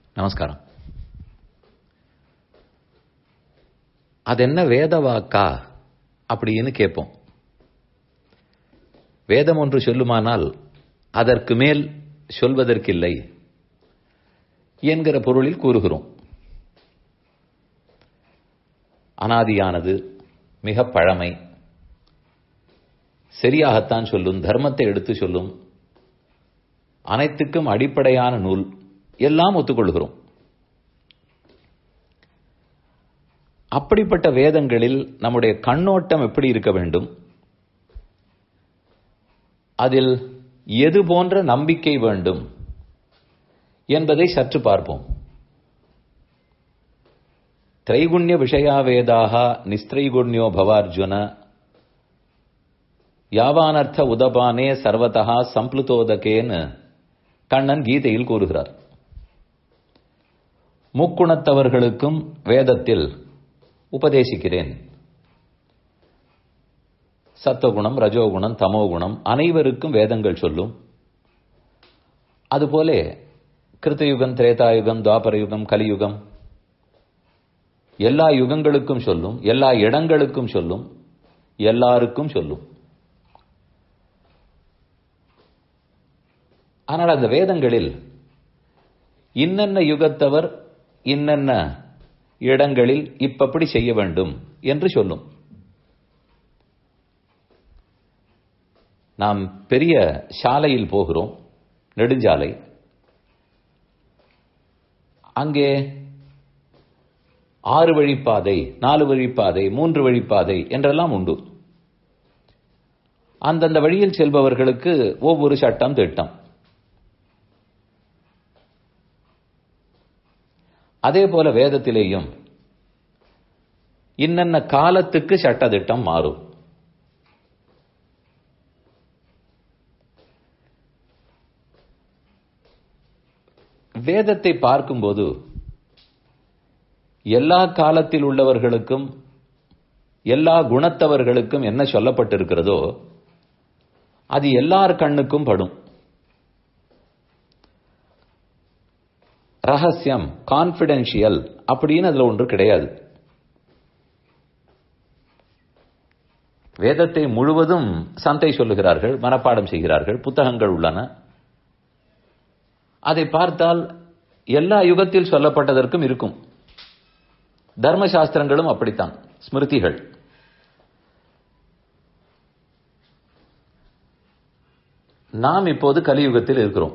நமஸ்காரம். அது என்ன வேத வாக்கா அப்படின்னு கேட்போம். வேதம் ஒன்று சொல்லுமானால் அதற்கு மேல் சொல்வதற்கில்லை என்கிற பொருளில் கூறுகிறோம். அனாதியானது, மிக பழமை, சரியாகத்தான் சொல்லும், தர்மத்தை எடுத்து சொல்லும், அனைத்துக்கும் அடிப்படையான நூல் எல்லாம் ஒத்துக்கொள்கிறோம். அப்படிப்பட்ட வேதங்களில் நம்முடைய கண்ணோட்டம் எப்படி இருக்க வேண்டும், அதில் எது போன்ற நம்பிக்கை வேண்டும் என்பதை சற்று பார்ப்போம். திரைகுண்ய விஷயா வேதாக நிஸ்திரைகுண்யோ பவார்ஜுன யாவானர்த்த உதபானே சர்வதா சம்ப்ளுதோதகேன்னு கண்ணன் கீதையில் கூறுகிறார். முக்குணத்தவர்களுக்கும் வேதத்தில் உபதேசிக்கிறேன். சத்துவகுணம், ரஜோகுணம், தமோகுணம் அனைவருக்கும் வேதங்கள் சொல்லும். அதுபோல கிருத்தயுகம், திரேதாயுகம், துவாபரயுகம், கலியுகம் எல்லா யுகங்களுக்கும் சொல்லும், எல்லா இடங்களுக்கும் சொல்லும், எல்லாருக்கும் சொல்லும். ஆனால் அந்த வேதங்களில் இன்னென்ன யுகத்தவர் இன்னென்ன இடங்களில் இப்படி செய்ய வேண்டும் என்று சொல்லும். நாம் பெரிய சாலையில் போகிறோம், நெடுஞ்சாலை. அங்கே 6 வழிப்பாதை, 4 வழிப்பாதை, 3 வழிப்பாதை என்றெல்லாம் உண்டு. அந்தந்த வழியில் செல்பவர்களுக்கு ஒவ்வொரு சட்டம் திட்டம். அதே போல வேதத்திலேயும் இன்னென்ன காலத்துக்கு சட்டதிட்டம் மாறும். வேதத்தை பார்க்கும்போது எல்லா காலத்தில் உள்ளவர்களுக்கும் எல்லா குணத்தவர்களுக்கும் என்ன சொல்லப்பட்டிருக்கிறதோ அது எல்லார் கண்ணுக்கும் படும். ரகசியம், கான்பிடென்ஷியல் அப்படின்னு அதுல ஒன்று கிடையாது. வேதத்தை முழுவதும் சந்தை சொல்லுகிறார்கள், மனப்பாடம் செய்கிறார்கள், புத்தகங்கள் உள்ளன. அதை பார்த்தால் எல்லா யுகத்தில் சொல்லப்பட்டதற்கும் இருக்கும். தர்மசாஸ்திரங்களும் அப்படித்தான், ஸ்மிருதிகள். நாம் இப்போது கலியுகத்தில் இருக்கிறோம்.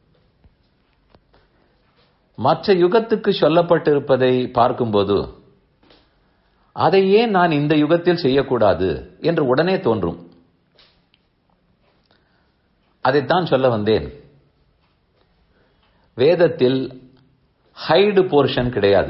மற்ற யுகத்துக்கு சொல்லப்பட்டிருப்பதை பார்க்கும்போது அதை ஏன் நான் இந்த யுகத்தில் செய்யக்கூடாது என்று உடனே தோன்றும். அதைத்தான் சொல்ல வந்தேன். வேதத்தில் ஹைடு போர்ஷன் கிடையாது.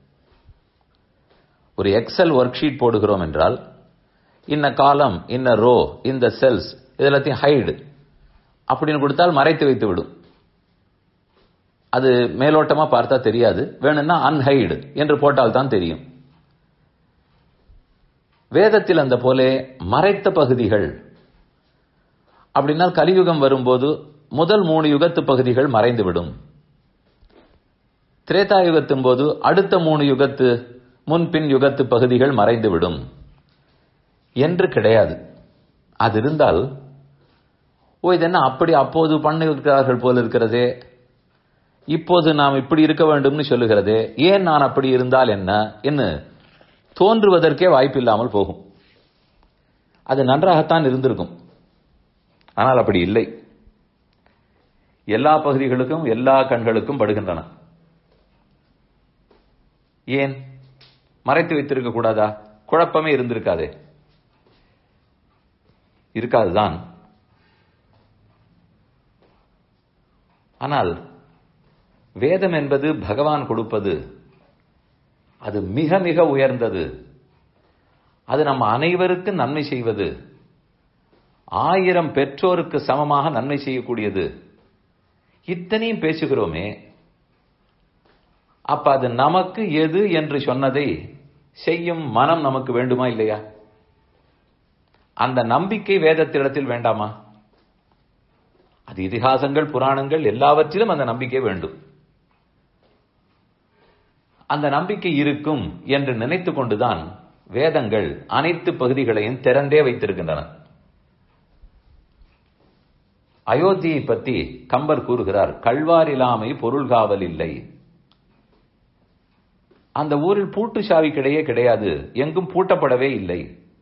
ஒரு எக்ஸல் ஒர்க் ஷீட் போடுகிறோம் என்றால் இன்ன காலம், இன்ன ரோ, இந்த செல்ஸ் இதெல்லாத்தையும் ஹைடு அப்படின்னு கொடுத்தால் மறைத்து வைத்து விடும். அது மேலோட்டமா பார்த்தா தெரியாது. வேணும்னா அன்ஹைடு என்று போட்டால் தான் தெரியும். வேதத்தில் அந்த போல மறைத்த பகுதிகள் அப்படின்னா கலியுகம் வரும்போது முதல் 3 யுகத்து பகுதிகள் மறைந்துவிடும். திரேதாயுகத்தின் போது அடுத்த 3 யுகத்து முன்பின் யுகத்து பகுதிகள் மறைந்துவிடும் என்று கிடையாது. அது இருந்தால் இது என்ன அப்படி அப்போது பண்ணுகிறார்கள் போல இருக்கிறதே, இப்போது நாம் இப்படி இருக்க வேண்டும்னு சொல்லுகிறதே, ஏன் நான் அப்படி இருந்தால் என்ன என்று தோன்றுவதற்கே வாய்ப்பில்லாமல் போகும். அது நன்றாகத்தான் இருந்திருக்கும். ஆனால் அப்படி இல்லை. எல்லா பகுதிகளுக்கும் எல்லா கண்களுக்கும் படுகின்றன. ஏன் மறைத்து வைத்திருக்க கூடாதா? குழப்பமே இருந்திருக்காதே? இருக்காதுதான். ஆனால் வேதம் என்பது பகவான் கொடுப்பது. அது மிக மிக உயர்ந்தது. அது நம்ம அனைவருக்கும் நன்மை செய்வது. 1000 பெற்றோருக்கு சமமாக நன்மை செய்யக்கூடியது. இத்தனையும் பேசுகிறோமே, அப்ப அது நமக்கு எது என்று சொன்னதை செய்யும் மனம் நமக்கு வேண்டுமா இல்லையா? அந்த நம்பிக்கை வேதத்திடத்தில் வேண்டாமா? அது இதிகாசங்கள், புராணங்கள் எல்லாவற்றிலும் அந்த நம்பிக்கை வேண்டும். அந்த நம்பிக்கை இருக்கும் என்று நினைத்து கொண்டுதான் வேதங்கள் அனைத்து பகுதிகளையும் திறந்தே வைத்திருக்கின்றன. அயோத்தியை பற்றி கம்பர் கூறுகிறார், கள்வாரிலாமை பொருள்காவல் இல்லை. அந்த ஊரில் பூட்டு சாவி கிடையாது, எங்கும் பூட்டப்படவே இல்லை.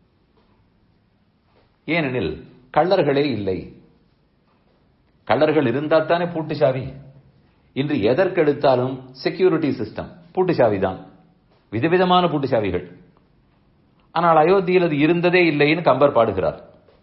ஏனெனில் கள்ளர்களே இல்லை. கள்ளர்கள் இருந்தால் தானே பூட்டு சாவி. இன்று எதற்கெடுத்தாலும் செக்யூரிட்டி சிஸ்டம், பூட்டு சாவி தான், விதவிதமான பூட்டு சாவிகள். ஆனால் அயோத்தியில் அது இருந்ததே இல்லைன்னு கம்பர் பாடுகிறார்.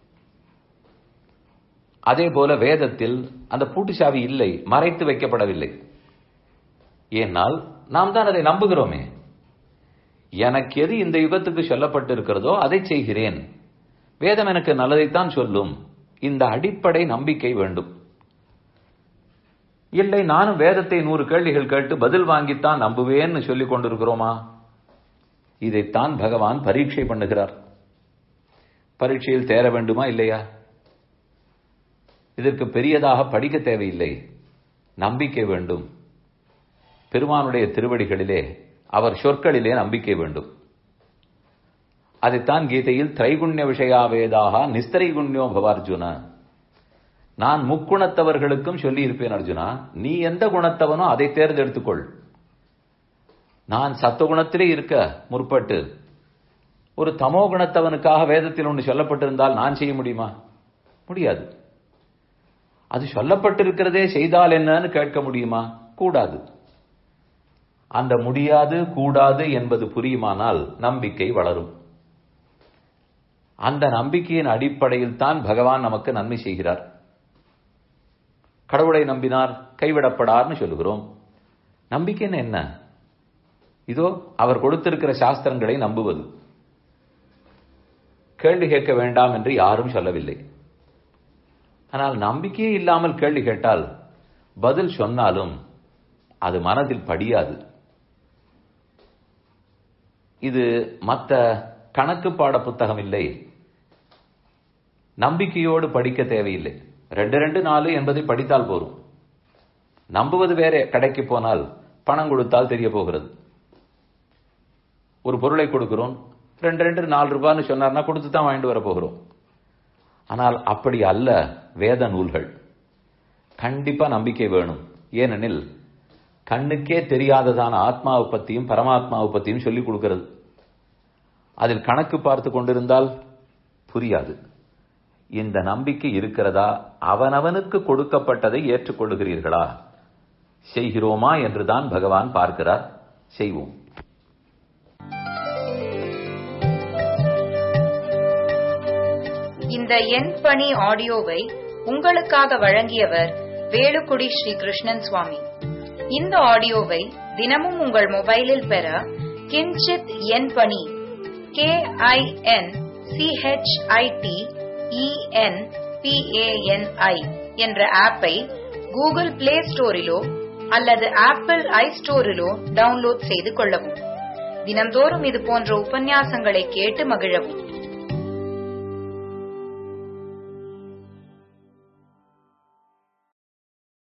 அதே போல வேதத்தில் அந்த பூட்டு சாவி இல்லை, மறைத்து வைக்கப்படவில்லை. ஏனால் நாம் தான் அதை நம்புகிறோமே. எனக்கு எது இந்த யுகத்துக்கு சொல்லப்பட்டிருக்கிறதோ அதை செய்கிறேன், வேதம் எனக்கு நல்லதைத்தான் சொல்லும், இந்த அடிப்படை நம்பிக்கை வேண்டும். இல்லை நானும் வேதத்தை 100 கேள்விகள் கேட்டு பதில் வாங்கித்தான் நம்புவேன்னு சொல்லிக் கொண்டிருக்கிறோமா? இதைத்தான் பகவான் பரீட்சை பண்ணுகிறார். பரீட்சையில் தேர வேண்டுமா இல்லையா? இதற்கு பெரியதாக படிக்க தேவையில்லை, நம்பிக்கை வேண்டும். பெருமானுடைய திருவடிகளிலே, அவர் சொற்களிலே நம்பிக்கை வேண்டும். அதைத்தான் கீதையில் திரைகுண்ய விஷயாவேதாக நிஸ்திரைகுண்யோ பவார்ஜுன, நான் முக்குணத்தவர்களுக்கும் சொல்லி இருப்பேன் அர்ஜுனா, நீ எந்த குணத்தவனோ அதை தேர்ந்தெடுத்துக்கொள். நான் சத்துவகுணத்திலே இருக்க முற்பட்டு ஒரு தமோ குணத்தவனுக்காக வேதத்தில் ஒன்று சொல்லப்பட்டிருந்தால் நான் செய்ய முடியுமா? முடியாது. அது சொல்லப்பட்டிருக்கிறதே செய்தால் என்னன்னு கேட்க முடியுமா? கூடாது. அந்த முடியாது கூடாது என்பது புரியுமானால் நம்பிக்கை வளரும். அந்த நம்பிக்கையின் அடிப்படையில் தான் பகவான் நமக்கு நன்மை செய்கிறார். கடவுளை நம்பினார் கைவிடப்படார்னு சொல்லுகிறோம். நம்பிக்கைன்னு என்ன? இதோ அவர் கொடுத்திருக்கிற சாஸ்திரங்களை நம்புவது. கேள்வி கேட்க வேண்டாம் என்று யாரும் சொல்லவில்லை. ஆனால் நம்பிக்கையே இல்லாமல் கேள்வி கேட்டால் பதில் சொன்னாலும் அது மனதில் படியாது. இது மற்ற கணக்கு பாட புத்தகம் இல்லை, நம்பிக்கையோடு படிக்க தேவையில்லை. 2 4 என்பதை படித்தால் போரும். நம்புவது வேற. கடைக்கு போனால் பணம் கொடுத்தால் தெரிய போகிறது. ஒரு பொருளை கொடுக்கிறோம், 2 4 ரூபான்னு சொன்னார்னா கொடுத்து தான் வாங்கிட்டு வர போகிறோம். ஆனால் அப்படி அல்ல வேத நூல்கள். கண்டிப்பா நம்பிக்கை வேணும். ஏனெனில் கண்ணுக்கே தெரியாததான ஆத்மாவை பத்தியும் பரமாத்மாவை பத்தியும் சொல்லிக் கொடுக்கிறது. அதில் கணக்கு பார்த்து கொண்டிருந்தால் புரியாது. இந்த நம்பிக்கை இருக்கிறதா? அவனவனுக்கு கொடுக்கப்பட்டதை ஏற்றுக்கொள்ளுகிறீர்களா? செய்கிறோமா என்றுதான் பகவான் பார்க்கிறார். செய்வோம். இந்த என் பணி ஆடியோவை உங்களுக்காக வழங்கியவர் வேலுக்குடி ஸ்ரீ கிருஷ்ணன் சுவாமி. இந்த ஆடியோவை தினமும் உங்கள் மொபைலில் பெற கிஞ்சித் என் பணி KINCHITENPANI என்ற ஆப்பை கூகுள் பிளே ஸ்டோரிலோ அல்லது ஆப்பிள் ஐஸ்டோரிலோ டவுன்லோட் செய்து கொள்ளவும். தினந்தோறும் இது போன்ற உபன்யாசங்களை கேட்டு மகிழவும்.